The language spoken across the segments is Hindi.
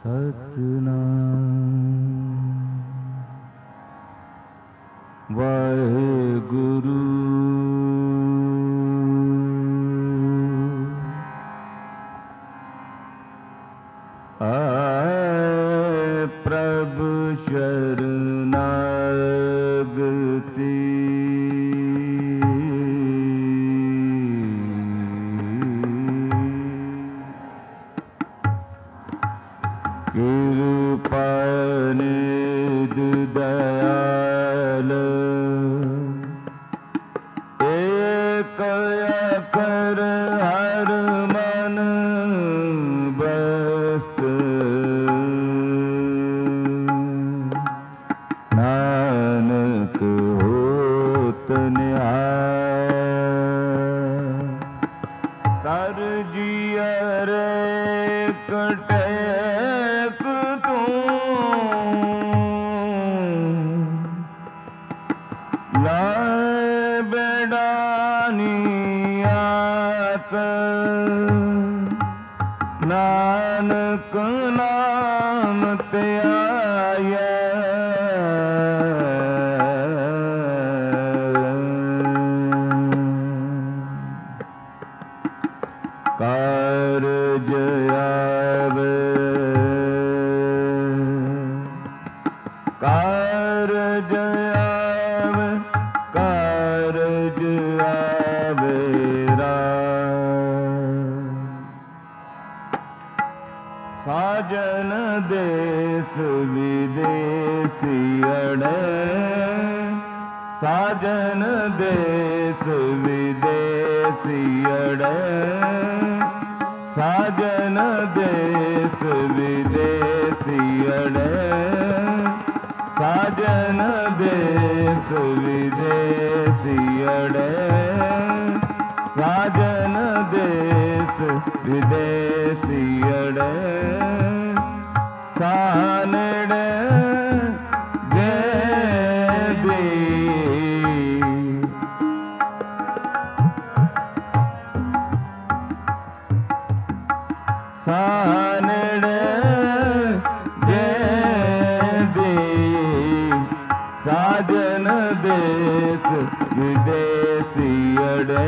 सतनाम वाहेगुरु आए प्रभु शरणागति कृपा निधि दयाल एक कर हर मन बस्त नानक होत निहाल तर जिया रे कटे नानक नाम ते आया कारज आवे कारज आवे कारज आवे साजन देश विदेशी अड़े साजन देश विदेशी अड़े साजन देश विदेशी अड़े साजन देश विदेशी अड़े साजन देश विदेशी अड़े सानड़े दे दी सानड़े दे दी साजन देश विदेशी अड़े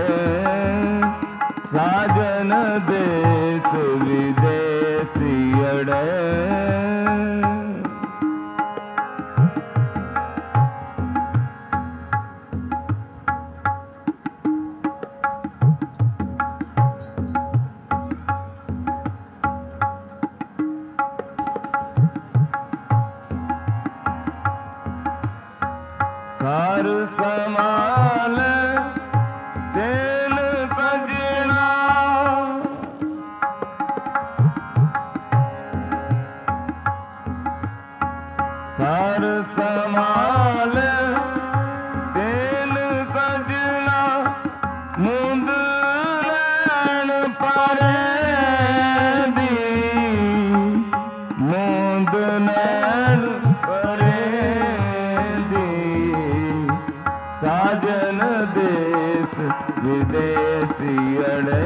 साजन देश विदेशी अड़े सार समाल तेल सजना सार समाल तेल सजना मुंद नैन परे दी मुंद नैन परे साजन देश विदेशी अड़े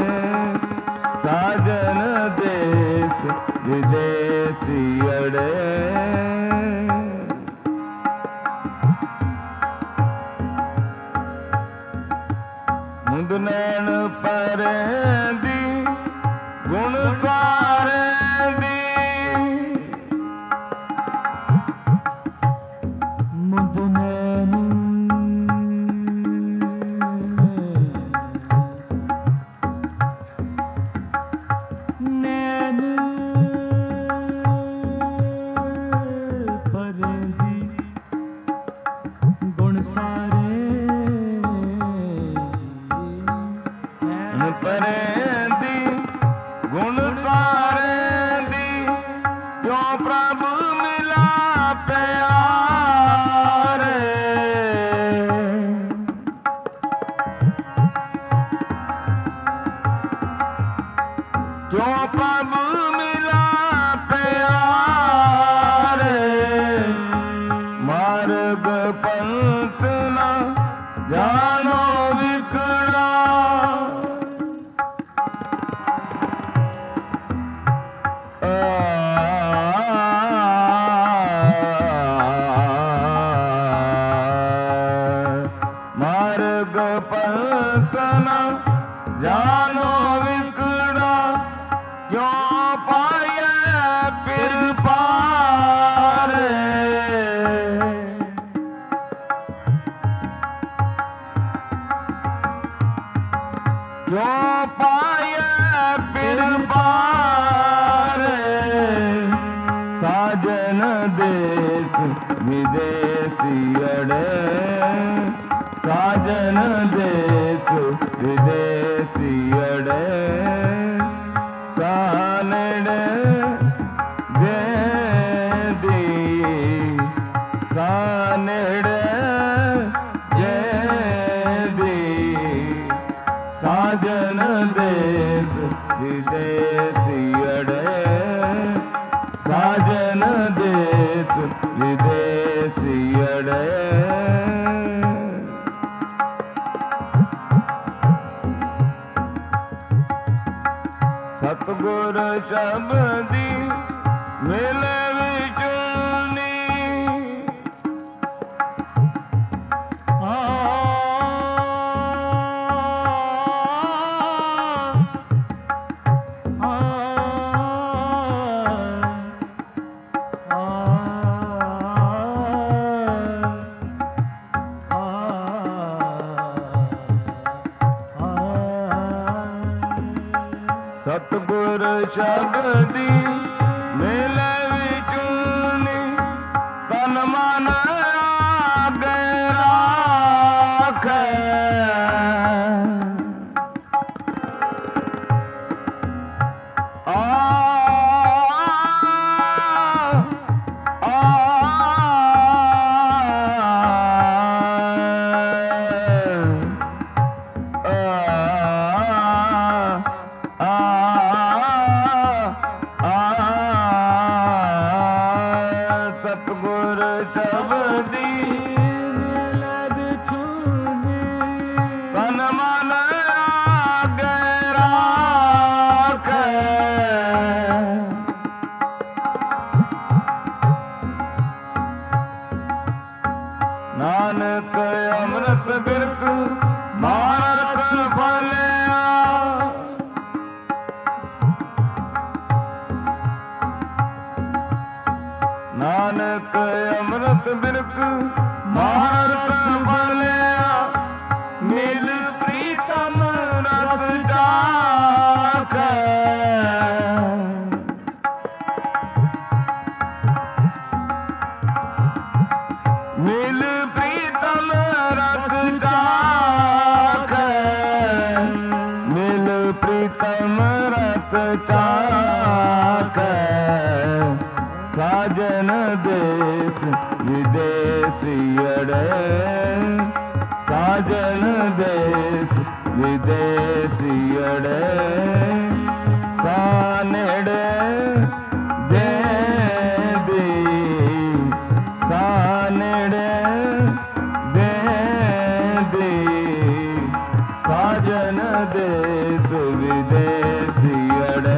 साजन देश विदेशी अड़े मुंद नैन परे दी गुण सारे दी मुंद नैन क्यों प्रभु मिला प्यारे मार्ग पंथ ना जानो विकड़ा पंथ न जानो विकड़ा क्यों पाए फिर पारे क्यों पाए फिर पारे साजन देश विदेशी अड़े साजन देश विदेशी अड़े सानड़े दे दी सानड़े दे दी साजन देश विदेशी अड़े साजन देश विदेशी अड़े सतगुर शब्दी मिले विचुनी सतगुर शब्दी मिले विचूनी तन मन आगे राखे सतगुर शब्दी मिले विचूनी तन मन आगे राखे नानक अमृत बिरक मानक फलिया नानक अमृत बिरक मानक फलिया मिल प्रीतम रस चाखे मिल प्रीतम रस चाखे मिल प्रीतम रस चाखे साजन देश विदेशी अड़े साजन देश विदेशी अड़े सानड़े दे दी सानड़े दे दी साजन देश विदेशी अड़े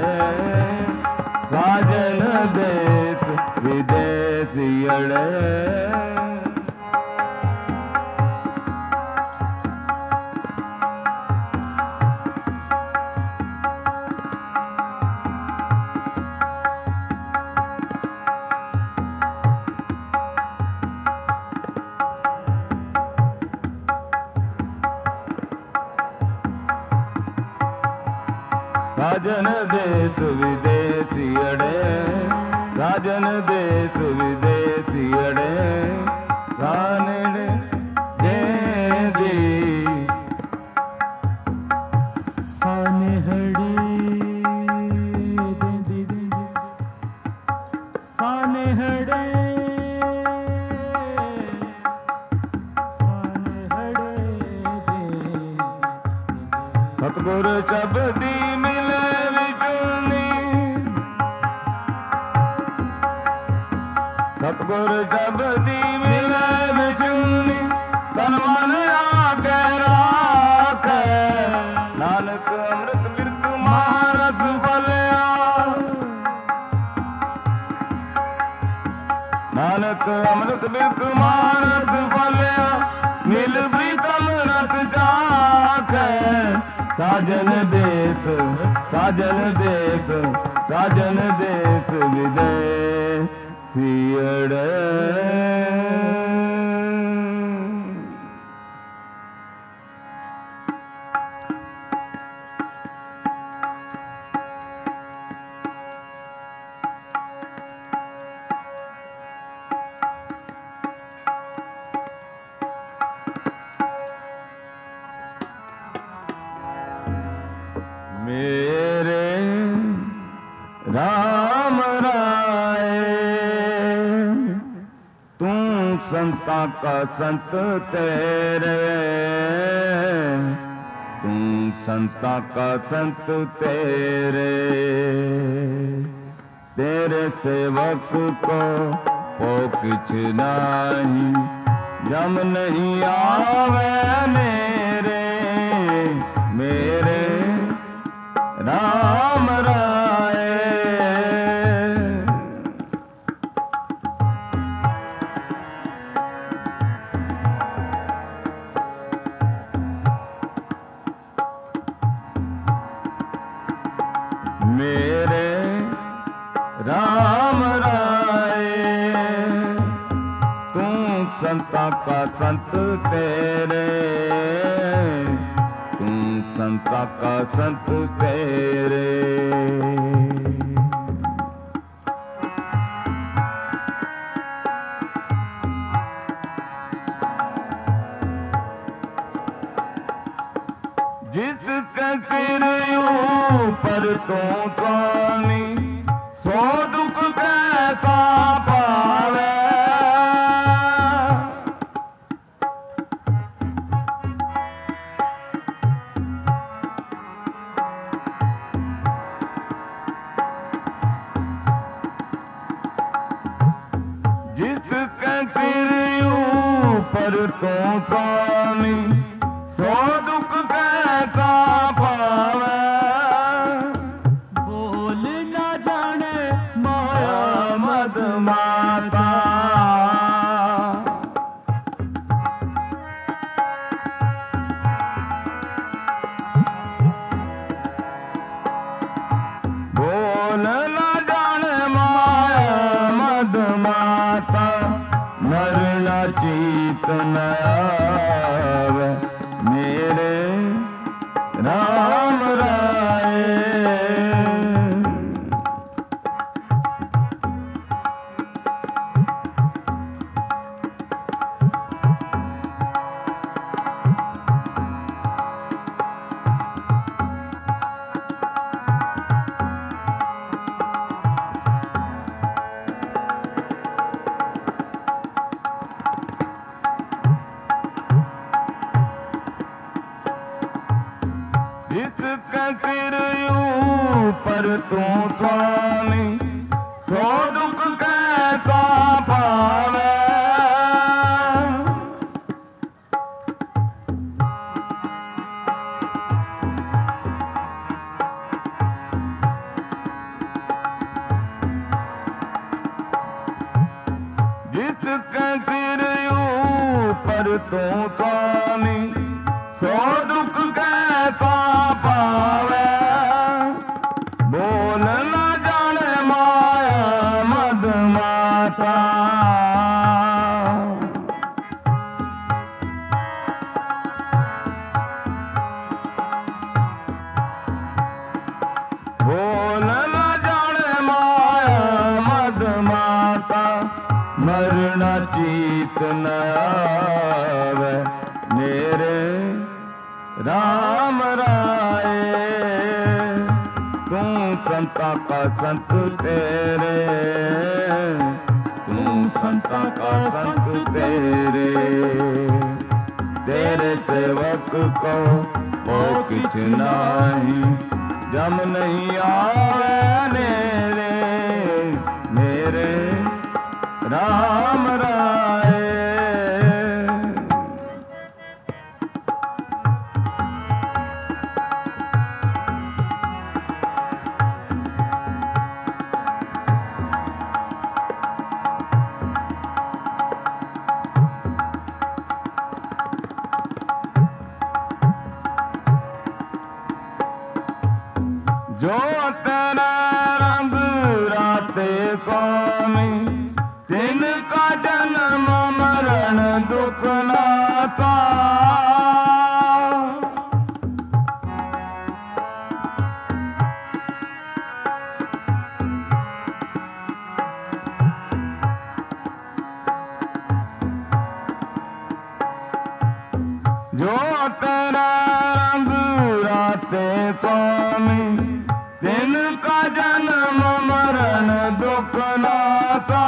साजन देश विदेशी अड़े साजन देश विदेशी अड़े साजन देश विदेशी अड़े सानड़े दे दी सानहड़े दे दी सानहड़े सतगुर शब्दी मिले विचूनी सतगुर शब्दी मिले विचूनी तन मन आगे राखे नानक अमृत बिरक महारस फलिया नानक अमृत बिरक महारस फलिया मिल प्रीतम रस चाखे साजन देश साजन देश साजन देश विदेशियड़ मेरे राम राय तू संता का संत तेरे तू संता का संत तेरे तेरे सेवक को ओ किछ नहीं जम नहीं आवे मेरे मेरे राम राय मेरे राम राय तू संता का संत तेरे तू संता का संत तेरे जिसके सिर ऊपर तू स्वामी सो दुख कैसा पावे जिसके सिर ऊपर तू स्वामी सो दुख कैसा पावे बोल न जाने माया मद माता बोल न जाने माया मद माता नर न चीत न आवे मेरे राम राय जिसके सिर ऊपर तू स्वामी सो दुख कैसा पावे जिसके सिर ऊपर तू स्वामी सो दुख कैसा पावे बोल न जाने माया मद माता बोल न जाने माया मद माता मरना चीत न आवे मेरे राम राय तू संता का संत तेरे तू संता का संत तेरे तेरे सेवक को ओ किछ नहीं जम नहीं आवे मेरे मेरे राम राय जो तेरा रंग राते स्वामी तिनका जन्म मरण दुख नाथा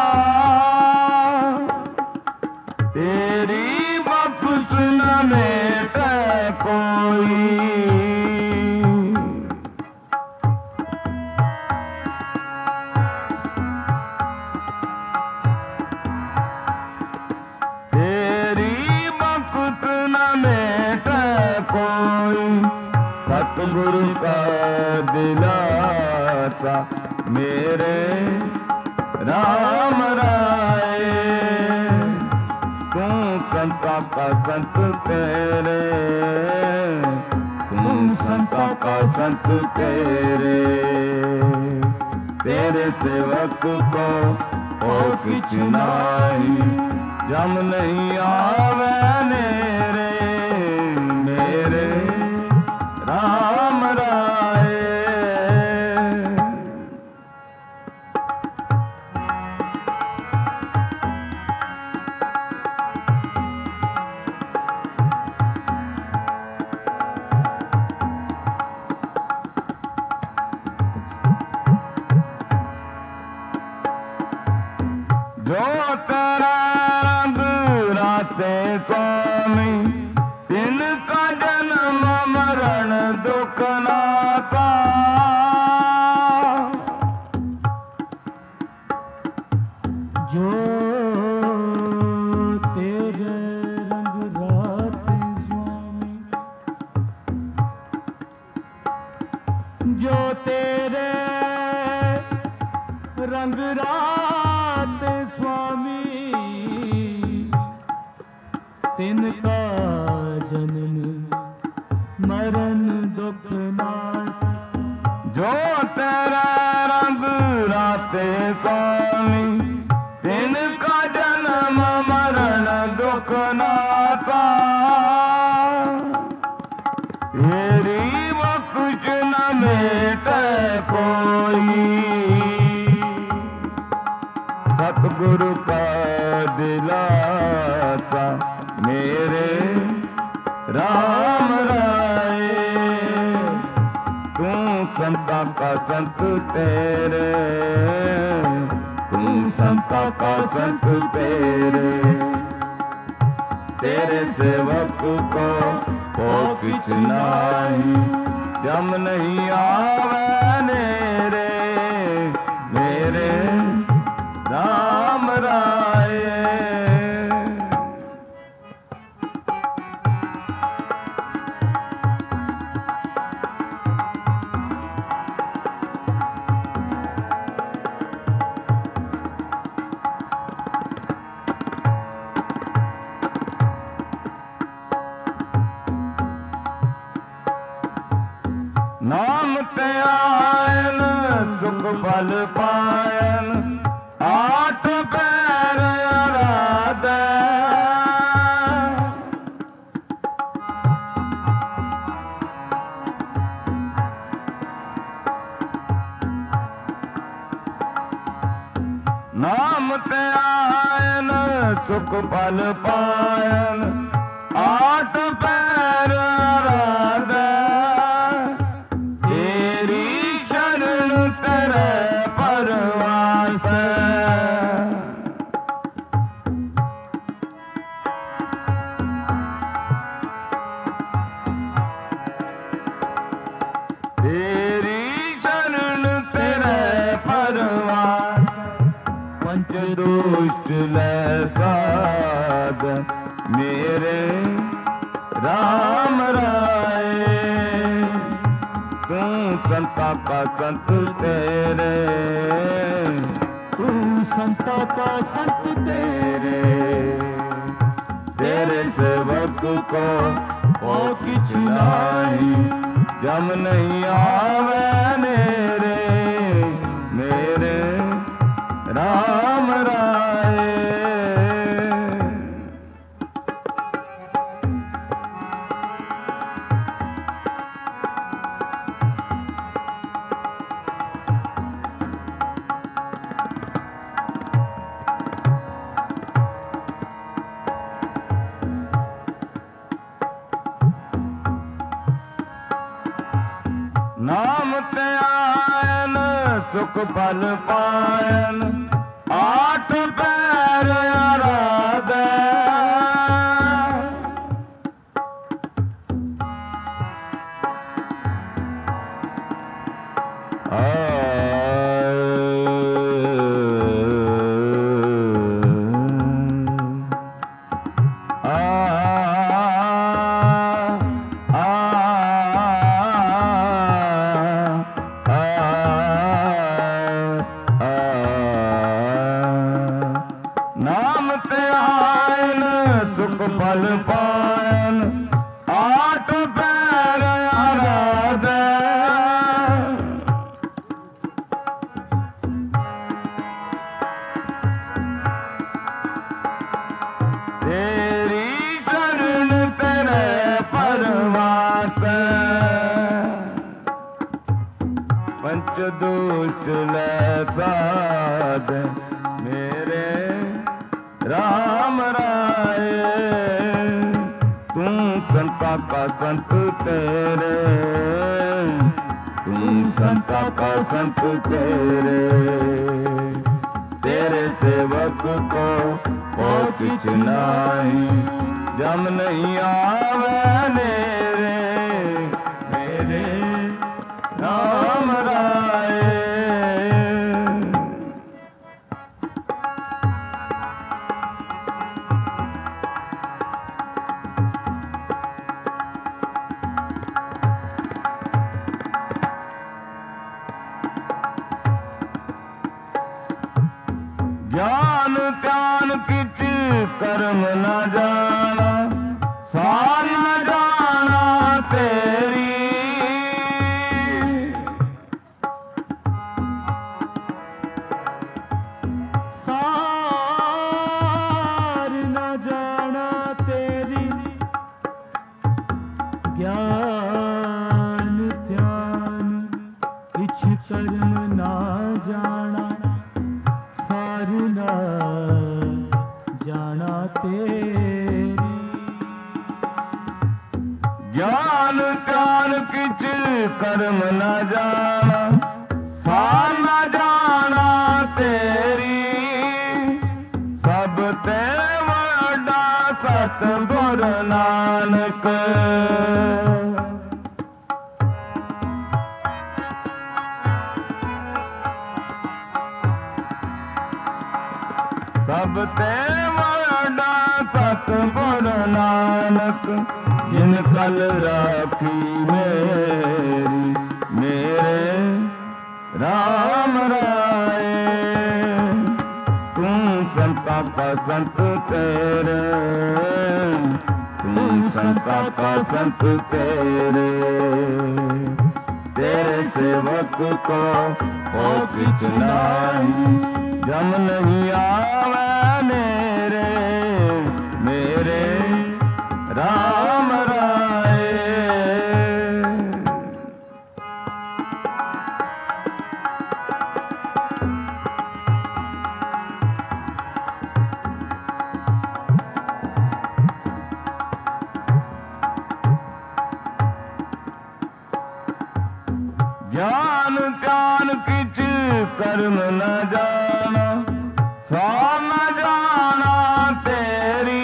तेरी बख्श न मेटे कोई सतगुरु का दिलासा मेरे राम राय तू संता का संत तेरे तुम संता का संत तेरे तेरे सेवक को हो किछ नाही जम नहीं आवे नेरे मेरे राम राय जो तेरा रंग राते स्वामी तिनका जन्म मरण दुख नाथा जो तेरे रंग राते स्वामी जो तेरे रंग राते स्वामी तिनका जन्म मरण दुख नाश जो तेरा रंग राते स्वामी तिनका जन्म मरण दुख नाथा तेरी बख्श न मेटे कोई सतगुरु का दिलासा मेरे राम राय तू संता का संत तेरे तुम संता का संत तेरे तेरे सेवक को हो किछ नाही जम नहीं आवे नेरे मेरे राम राय नाम ते आयन सुख फल पायन आठ पैर आराधे नाम ते आयन सुख फल पायन आठ पैर आराधे दुष्ट लसाद मेरे राम राय तू संता का संत तेरे तू संता का संत तेरे तेरे सेवक को हो किछ नाही जम नहीं आवे मेरे मेरे राम राय नाम ते आयन सुख फल पायन आठ पैर आराधे नाम ते आयन सुख फल पायन आठ पैर आराधे तेरी शरण तेरे परवास पंच दुष्ट ले साध मेरे राम राय तुम संता का संत तेरे तुम संता का संत तेरे तेरे सेवक को ओ किछ नहीं जम नहीं आवे मेरे राम राय ज्ञान त्यान किच कर्म न जाना सार न जाना तेरी सार न जाना तेरी ज्ञान ध्यान किछ कर्म न जाना सार न जाना तेरी ज्ञान त्यान किच कर्म न जाना सार न जाना तेरी सब ते वड्डा सतगुर नानक सब ते वड्डा सतगुर नानक जिन कल राखी मेरे राम राय तुम संता का संत तेरे तुम संता का संत तेरे तेरे सेवक को ओ किछ नहीं जम नहीं आवे मेरे राम राय ज्ञान त्यान किछ कर्म न जाना सार न जाना तेरी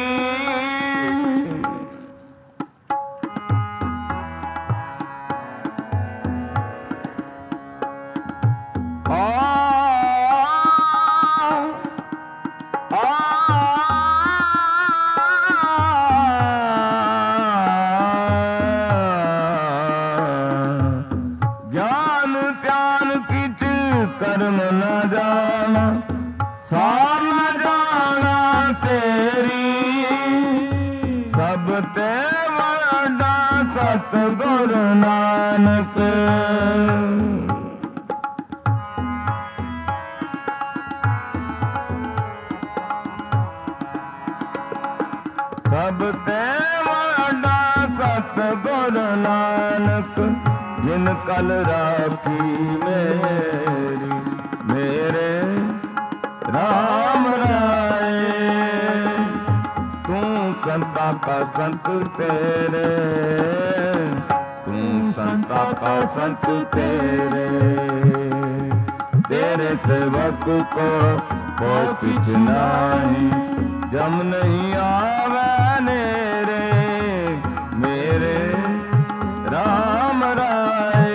ज्ञान त्यान किछ कर्म न जाना सार न जाना तेरी सब ते वड्डा सतगुर नानक सब ते वड्डा सतगुर नानक जिन कल राखी मेरे राम राय तू संता का संत तेरे तू तू संता का संत तेरे, तेरे सेवक को कुछ नहीं, जम नहीं आवे नेरे मेरे राम राय।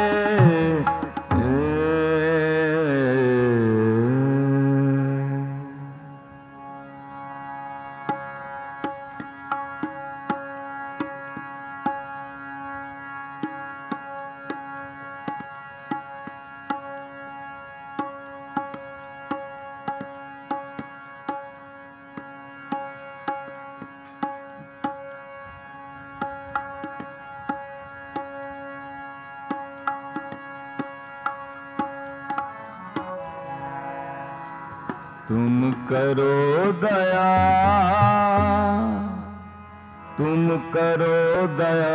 तुम करो दया, तुम करो दया,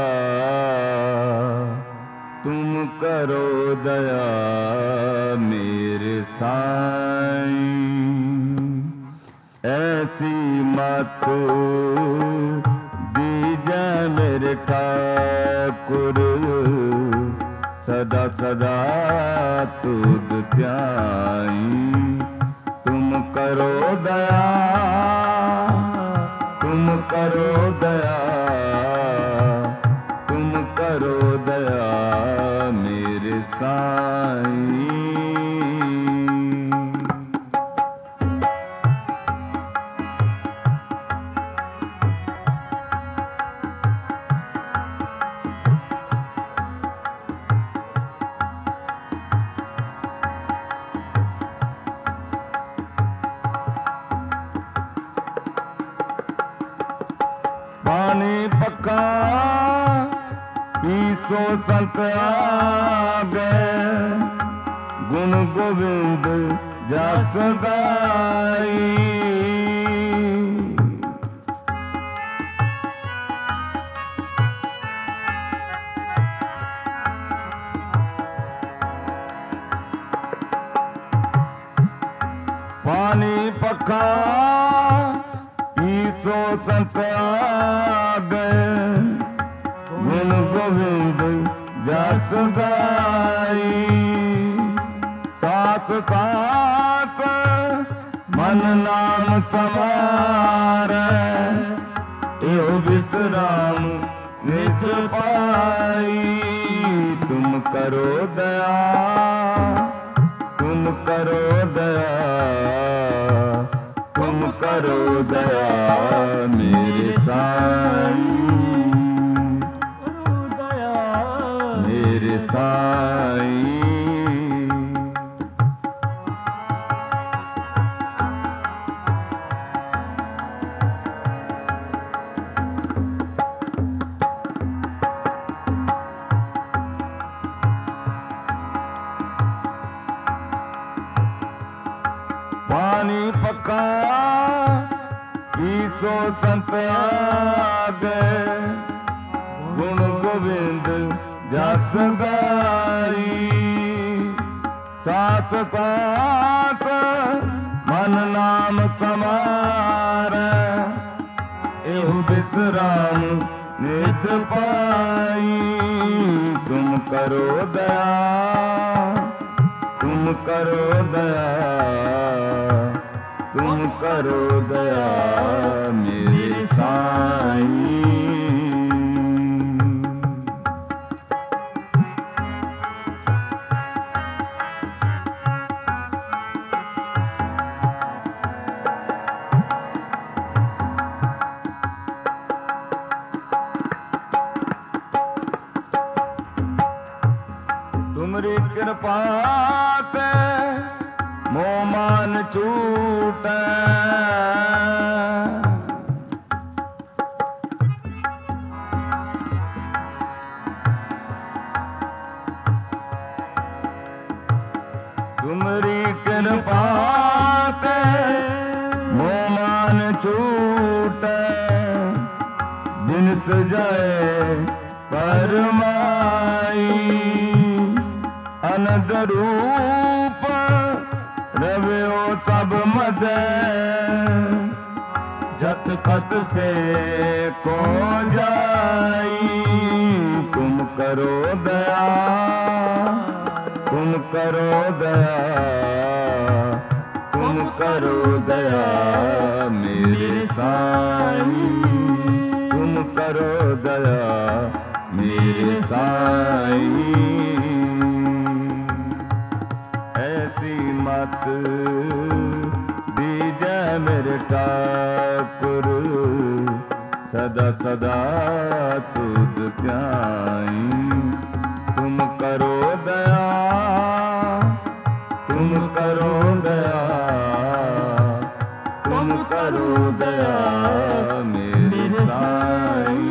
तुम करो दया मेरे साईं। ऐसी मत दीजिए मेरे ठाकुर, सदा सदा तुद ध्याई। तुम करो दया, तुम करो दया, तुम करो दया मेरे साईं। पानी पक्का पीसो संत आगे, गुण गोविंद जस गाई। पानी पक्का पीसो संत आगे, गुण गोविंद जस गाई। साथ साथ मन नाम समारे, एहो विश्राम नित पाई। तुम करो दया, तुम करो दया, तुम करो दया मेरे साईं, मेरे साईं। पानी पक्का पीसो संत आगे, गुण गोविंद जस गाई। साथ साथ मन नाम समारे, एहो विश्राम नित पाई। तुम करो दया, तुम करो दया, तुम करो दया मेरे साईं। तुमरी कृपा ते मोह मान छूटे, तुमरी कृपा ते मोह मान छूटे। दिन सजाए परमाई, अनंत रूप रव्यो सब मदे। जत कत पे को जाई, तुम करो दया, तुम करो दया मेरे साईं, तुम करो दया मेरे साईं। ऐसी मत दीजै मेरे ठाकुर, सदा सदा तुझ ध्याई। तुम करो दया, तुम करो दया, तुम करो दया मेरे साईं।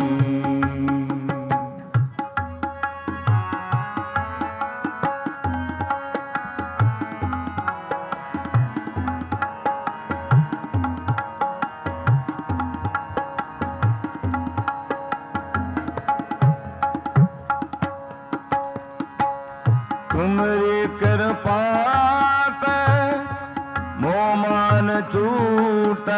तुम्हारी कृपा ते मोह मान छूटे,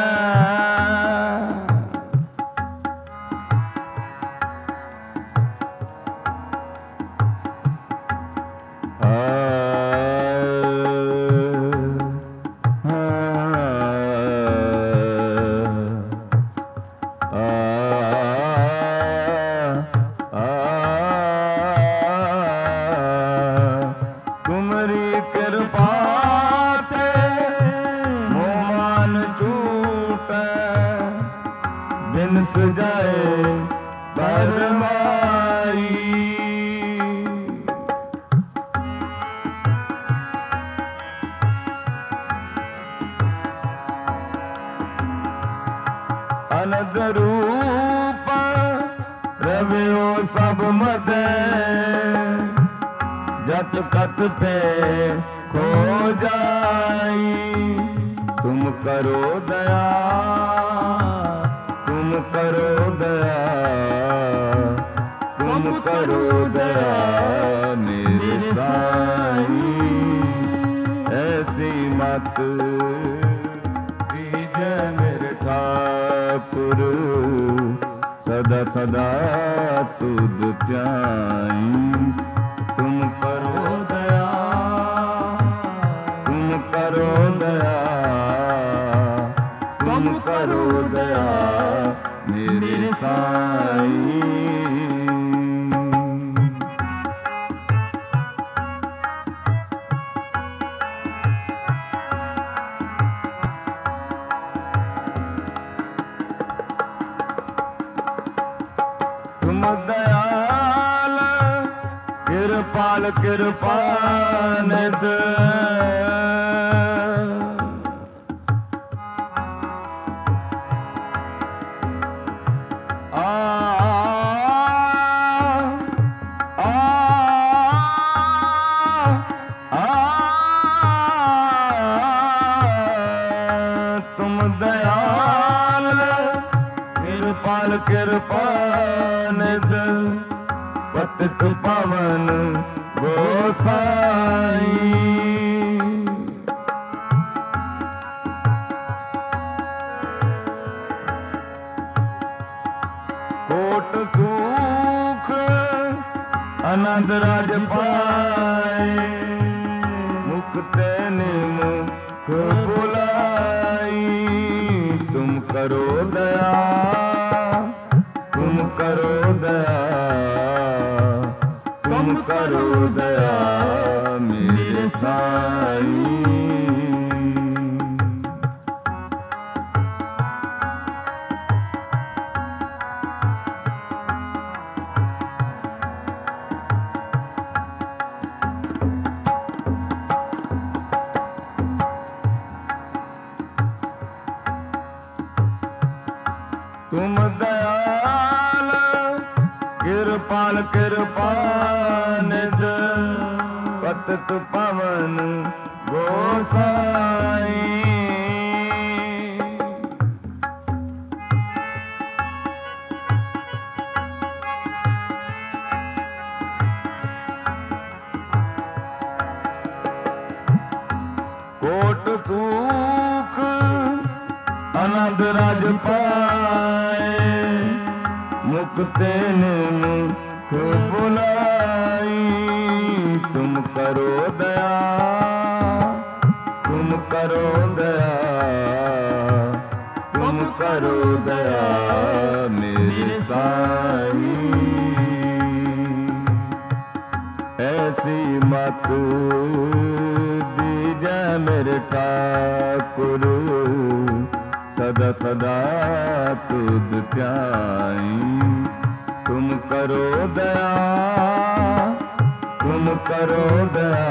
बिनस जाए बरमाई। अनद रूप रवियो सब मदे, जत कत पे खो जाई। तुम करो दया, तुम करो दया, तुम करो दया मेरे साईं। ऐसी मत दीजै मेरे ठाकुर, सदा सदा तुझ ध्याई। तुम करो दया, तुम करो दया, तुम करो दया मेरे साईं। तुम दयाल कृपाल कृपानिध, तुम दयाल कृपाल कृपानिध, पतित पावन गोसाई। कोट सुख आनंद राज पाए, मुक्ते निमुख बुलाई। तुम करो दया, तुम करो दया, तुम करो दया मेरे साईं। तुम दयाल कृपाल कृपानिध, पतित पावन गोसाई। कोट सुख आनंद राज पाए, मुक्ते निमुख बुलाई। तुम करो दया, तुम करो दया, तुम करो दया मेरे साईं। ऐसी मत दीजै मेरे ठाकुर, सदा सदा तुद ध्याई। तुम करो दया, तुम करो दया,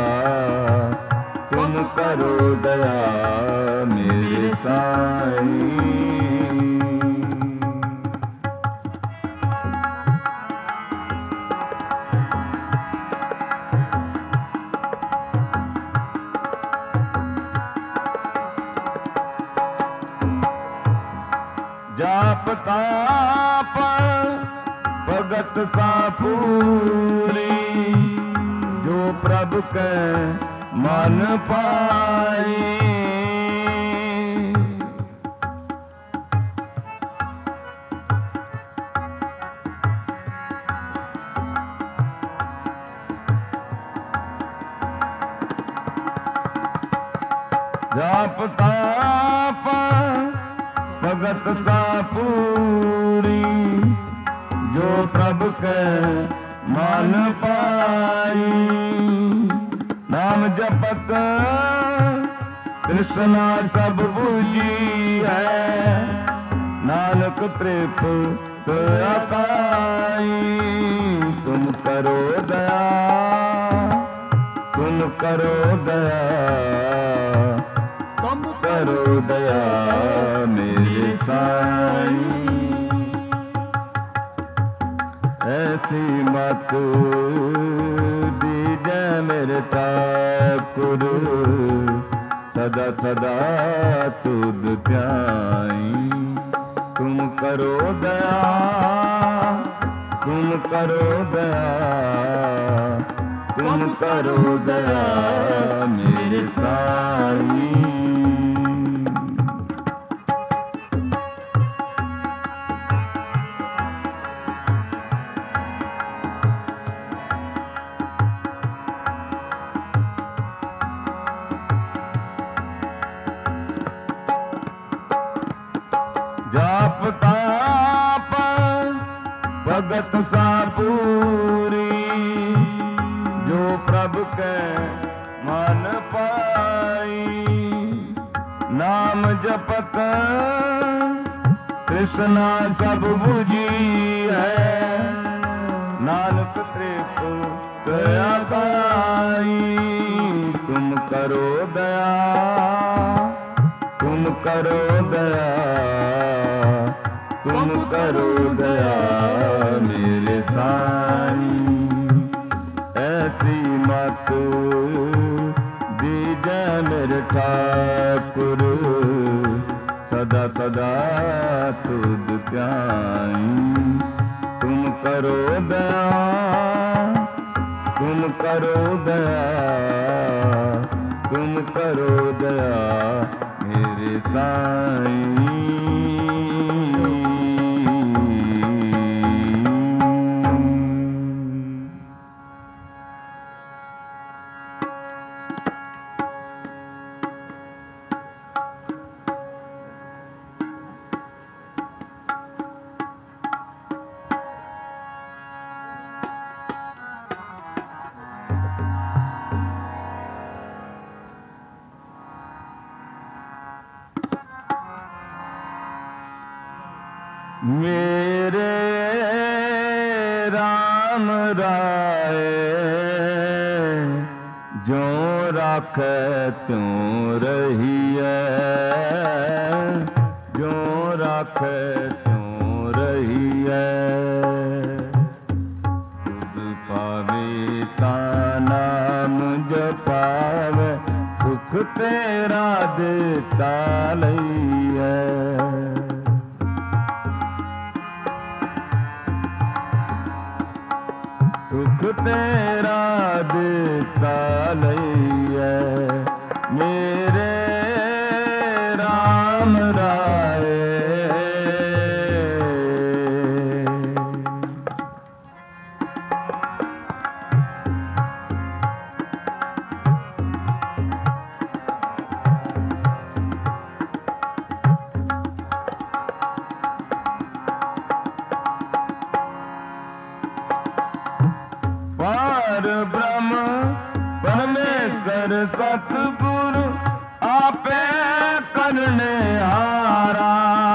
तुम करो दया मेरे साईं। जाप ताप भगत सा पूरी, जो प्रभु के मन पाई। जाप ताप भगत सा पूरी, जो प्रभु के मन पाई। नाम जपत कृष्णा सब बूझी है, नानक तृप्त अकाई। तुम करो दया, तुम करो दया, तुम करो दया मेरे साईं। ऐसी मत दीजै मेरे ठाकुर, सदा सदा तुद ध्याई। तुम करो दया, तुम करो दया, तुम करो दया मेरे साईं। जाप ताप भगत सा पूरी, जो प्रभु के मन पाई। नाम जपत कृष्णा सब बुझी है, नानक तृप्त अकाई। तुम करो दया, तुम करो दया, तुम करो दया मेरे साईं। ऐसी मत दीजै मेरे ठाकुर, सदा सदा तुद ध्याई। तुम करो दया, तुम करो दया, तुम करो दया मेरे साईं। मेरे राम राय जो राखे त्यों रहिए, जो राखे त्यों रहिए। तुद पावे ता नाम जपावे, सुख तेरा देता लइए। सुख तेरा देता लइए, मेरे राम राय। सतगुरु आपे करने हारा।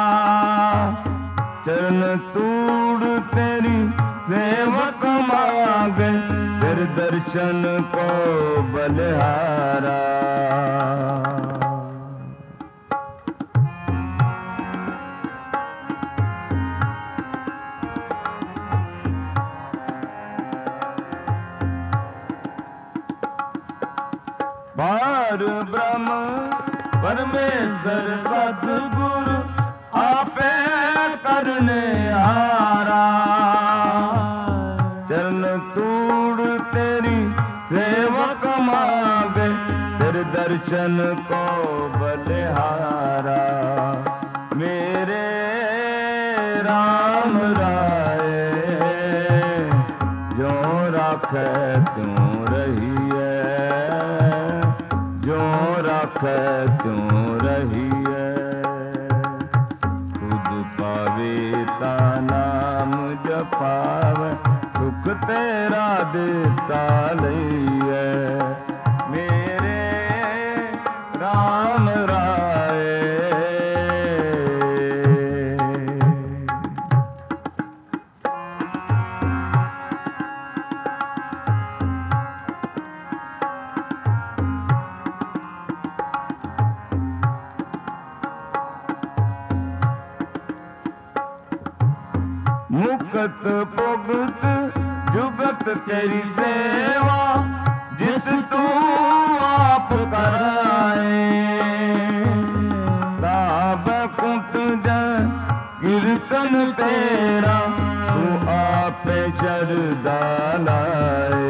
चरण तूड़ तेरी सेवक मांगे, तेरे दर्शन को बलिहारा। पार ब्रह्म परमेश्वर सतगुरु आपे करने हारा। चरण तूड़ तेरी सेवक मांगे, तेरे दर्शन को बलिहारा। मेरे राम राय जो राखे त्यों रहिए, जो राखे त्यों रहिए। खुद पावे ता नाम जपावे, सुख तेरा देता लइए। मेरे राम राय मुकत भुगत जुगत तेरी सेवा, जिस तू आप कराए। ताब कुट जय कीर्तन तेरा, तू आपे शरदा लाए।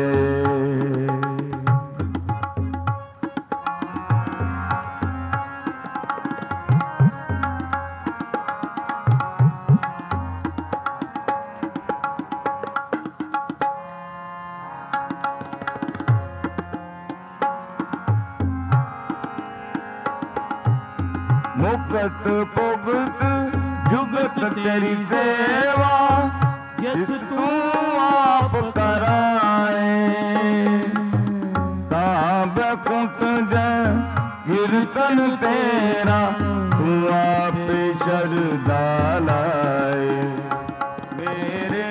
मुकत भुगत जुगत तेरी सेवा, जिस तू आप कराए। ताब कुट जय कीर्तन तेरा, तू आप शरदा लाए। मेरे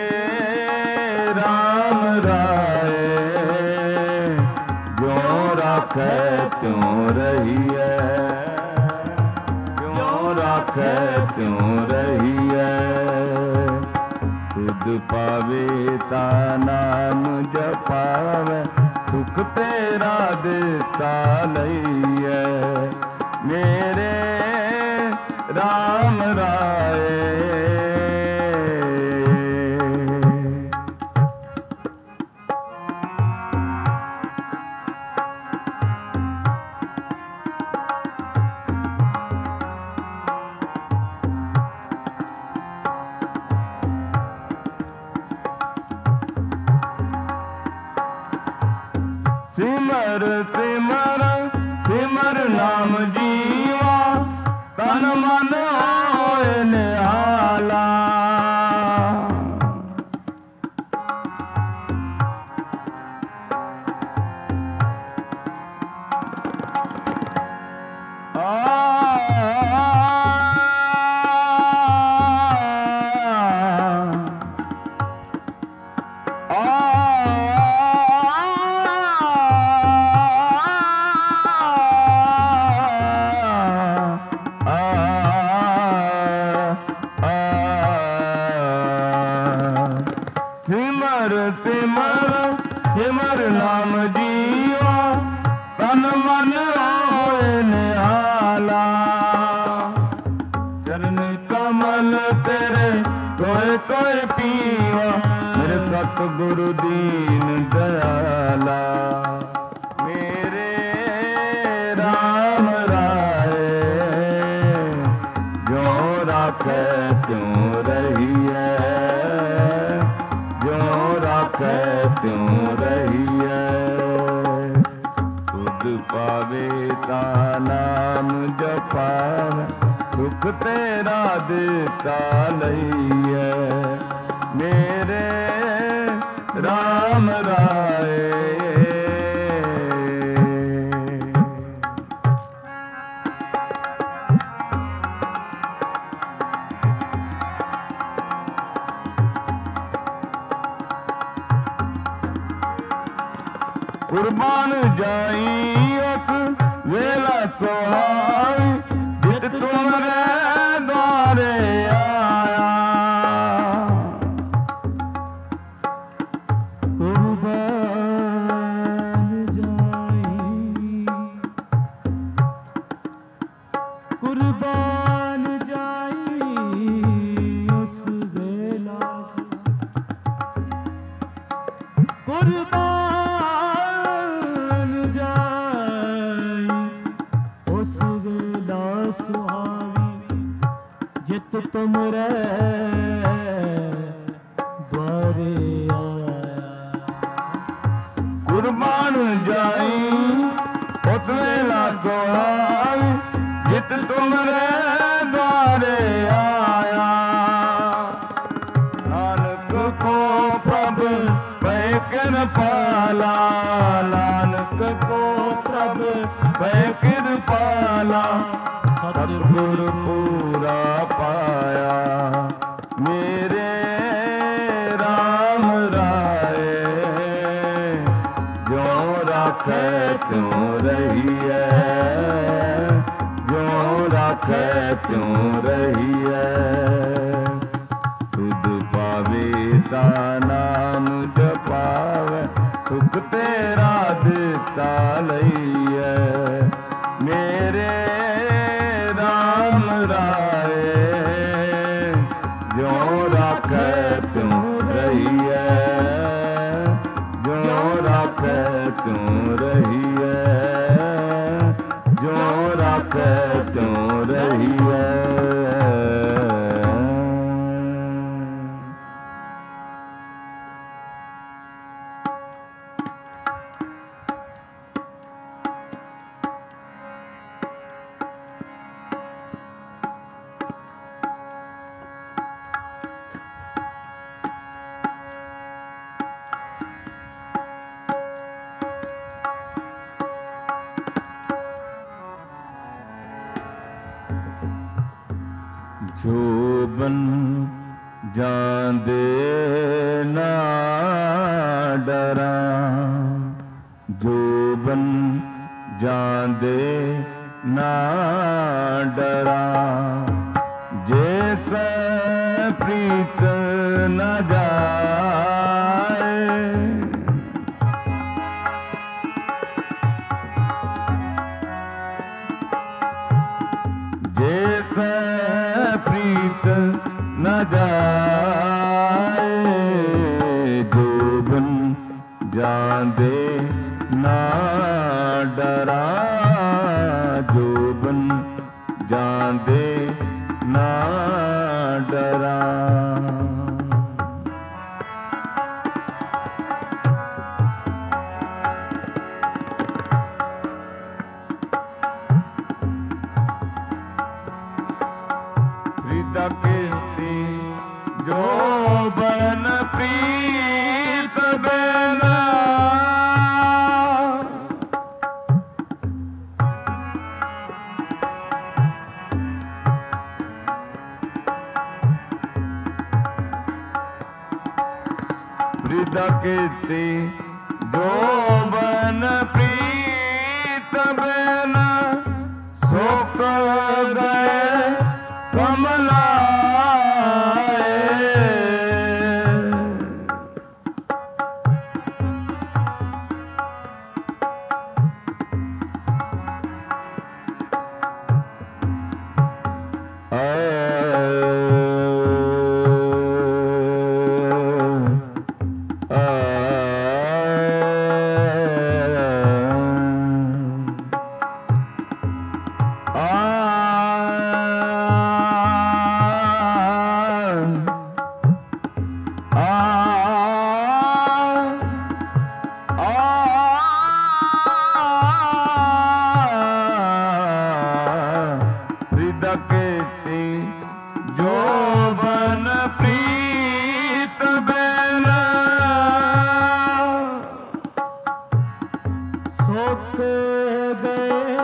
राम राय जो राखे त्यों रहिए, राखे त्यों रहिए। तुद पावे ता नाम जपावे, सुख तेरा देता लइए। मेरे राम राय सिमर सिमर सिमर नाम जीवा, तन मन होए निहाला। सिमर सिमर सिमर नाम जीवा, तन मन होए निहाला। चरण कमल तेरे कोय कोय पीवा, मेरे सतगुरु दीन दयाला। मेरे राम राय जो राखे त्यों रहिए, जो राखे त्यों रहिए। खुद पावे ता नाम जपावे, सुख तेरा देता लइए। मेरे राम राय कुर्बान जाई उस वेला सुहाई जित तुमरे द्वारे आया। कुर्बान जाई उस वेला, कुर्बान जाई उस वेला सुहावी जित तुमरे द्वारे आया। कुर्बान जाई उस वेला सुहावी जित तुमरे द्वारे आया। नानक को प्रभु भय कृपाला, नानक को प्रभु भय कृपाला सतगुर पूरा पाया। मेरे राम राय जो राखे त्यों रहिए, जो राखे त्यों रहिए। तुध पावे ता नाम जपावे सुख तेरा दिता लईए। मेरे राम राय जो राखे त्यों रहिए, जो राखे त्यों रहिए, जो राखे त्यों रहिए। जो बन जांदे ना डरा, जो बन जांदे ना डरा। जैसे प्रीत न जाए, जैसे प्रीत न जाए। जो बन जांदे ना डरा, जो बन जांदे ना डरा। प्रीता कीर्ति जो बन प्रीत बेला, प्रीता कीर्ति जो बन प्रीत बेला। सोक गए कमलाए, जो बन प्रीत बेला। सोक गए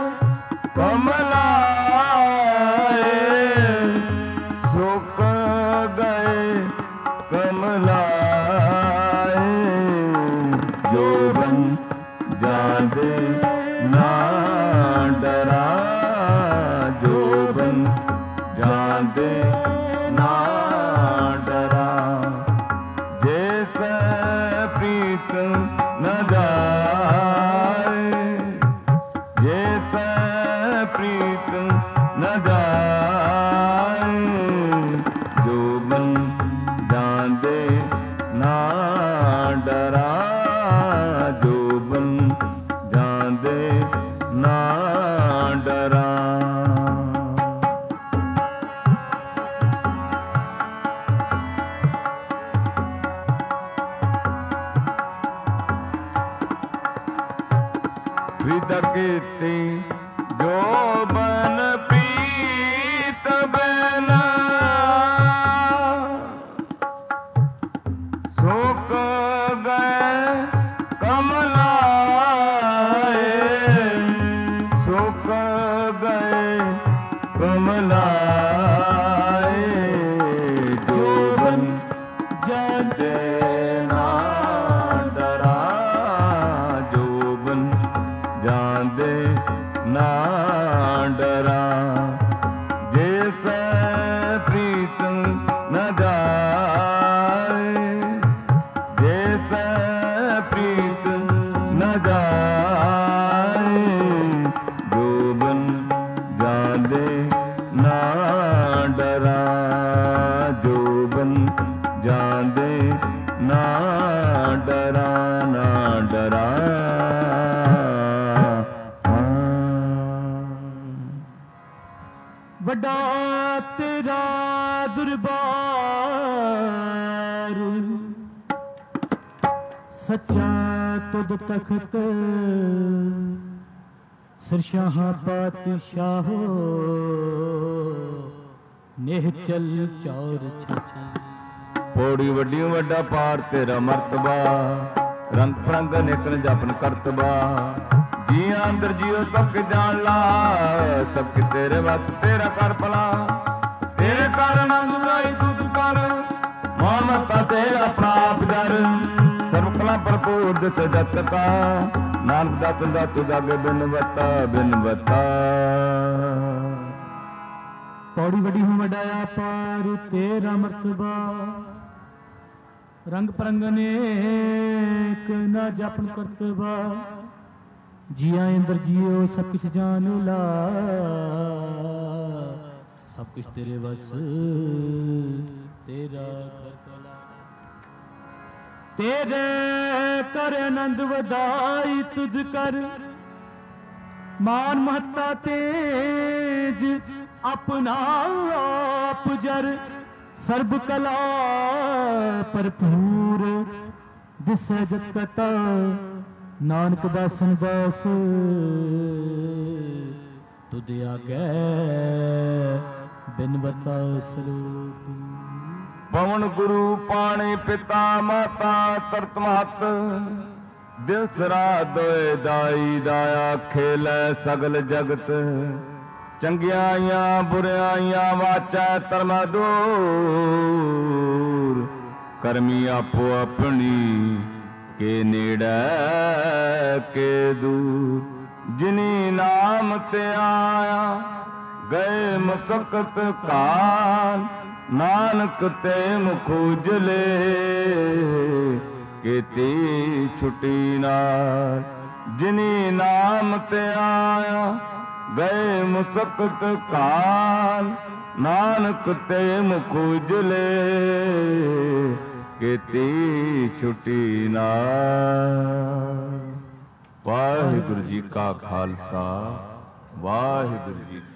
कमलाए, सोक गए कमलाए। जो बन ਵਿਦ ਕੀਤੀ ਜੋ ਬਨ ਪੀਤ ਬੈਨਾ ਸੁੱਕ ਗਏ ਕਮਲਾਏ ਸੁੱਕ ਗਏ ਕਮਲਾਏ ਜੋਬਨ ਜਾਂਦੇ ਨਾ ਡਰਾ ਜੋਬਨ ਜਾਂਦੇ ਨਾ ਡਰਾ ਜਿਸ ਪ੍ਰੀਤ ਨ ਜਾਏ ਜਿਸ ਪ੍ਰੀਤ ਨ ਜਾਏ ਜੋਬਨ ਜਾਂਦੇ ਨਾ ਡਰਾ ਜੋਬਨ ਜਾਂਦੇ ਨਾ ਡਰਾ ਨਾ ਡਰਾ ਵੱਡਾ ਤੇਰਾ ਦਰਬਾਰ ਸੱਚਾ ਤੁਧ ਤਖਤ ਸਰਸ਼ਾਹਾਂ ਪਾਤਸ਼ਾਹੋ ਨਿਹਚਲ ਚੌਰ ਛਛ ਪੌੜੀ ਵੱਡੀ ਵੱਡਾ ਪਾਰ ਤੇਰਾ ਮਰਤਬਾ ਰੰਗ ਪ੍ਰੰਗ ਨਿਕਲ ਜਪਨ ਕਰਤਬਾ ਜੀਆਂ ਅੰਦਰ ਜੀਓ ਸਭ ਕੇ ਜਾਣ ਲਾ ਸਭ ਕੇ ਤੇਰੇ ਵਸ ਤੇਰਾ ਕਰ ਭਲਾ ਤੇਰੇ ਕਰ ਆਨੰਦ ਗਾਈ ਤੁਧ ਕਰ ਮਨ ਮਤਾ ਤੇਰਾ ਆਪਣਾ ਆਪ ਜਰ ਸਰਬ ਕਲਾ ਭਰਪੂਰ ਦਿਸ ਜਤ ਕਾ ਨਾਨਕ ਦਾਸ ਦਾ ਤੁਧ ਅਗੇ ਬਿਨ ਬਤਾ ਪੌੜੀ ਵੱਡੀ ਹੂੰ ਵਡਾਇਆ ਪਾਰ ਤੇਰਾ ਮਰਤਬਾ ਰੰਗ ਪਰੰਗ ਅਨੇਕ ਨਾ ਜਪਨ ਕਰਤਬਾ ਜੀਆਂ ਅੰਦਰ ਜੀਓ ਸਭ ਕੁਛ ਜਾਣ ਲਾ ਸਭ ਕੁਛ ਤੇਰੇ ਵਸ ਤੇਰਾ ਕਰਤਲਾ ਤੇਰੇ ਕਰ ਆਨੰਦ ਵਧਾਈ ਤੁਧ ਕਰ ਮਾਨ ਮਹੱਤਾ ਤੇਜ ਆਪਣਾ ਆਪ ਜਰ ਸਰਬ ਕਲਾ ਭਰਪੂਰ ਦਿਸੈ ਜਤ ਕਤਾ ਨਾਨਕ ਦਾਸਨ ਦਾਸ ਤੁਧ ਆਗੇ ਬਿਨ ਬਤਾ ਸਰੂਪ ਪਵਨ ਗੁਰੂ ਪਾਣੀ ਪਿਤਾ ਮਾਤਾ ਤਰਤ ਮਹਤ ਦਿਵਸ ਰਾਤ ਦੋਏ ਦਾਈ ਦਾਇਆ ਖੇਲੈ ਸਗਲ ਜਗਤ ਚੰਗਿਆਈਆਂ ਬੁਰਿਆਈਆਂ ਵਾਚੈ ਧਰਮ ਦੂਰ ਕਰਮੀ ਆਪੋ ਆਪਣੀ ਕੇ ਨੇੜੇ ਕੇ ਦੂਰ ਜਿਨੀ ਨਾਮ ਤੇ ਆਇਆ ਗਏ ਮੁਸਕਤ ਕਾਲ ਨਾਨਕ ਤੇ ਮੁਖ ਉਜਲੇ ਕੀਤੀ ਛੁੱਟੀ ਨਾਲ ਜਿਨੀ ਨਾਮ ਤੇ ਆਇਆ ਗਏ ਮੁਸਕਤ ਕਾਲ ਨਾਨਕ ਤੇ ਮੁਖ ਉਜਲੇ ਕੀਤੀ ਛੁੱਟੀ ਨਾਲ। ਵਾਹਿਗੁਰੂ ਜੀ ਕਾ ਖਾਲਸਾ ਵਾਹਿਗੁਰੂ ਜੀ